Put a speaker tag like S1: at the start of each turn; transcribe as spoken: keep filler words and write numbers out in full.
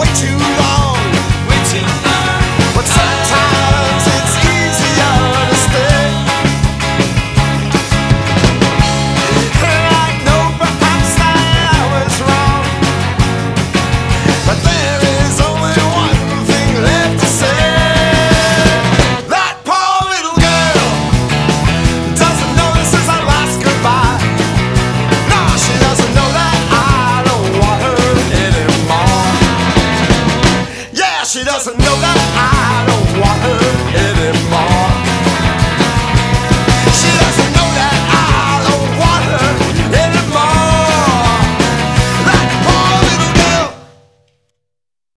S1: too long, way too long. But sometimes it's easier to stay. I know perhaps I was wrong, but there is only one thing left to say. That poor little girl doesn't know this is our last goodbye. No, she doesn't know that I don't want her anymore. Yeah, she doesn't know that I don't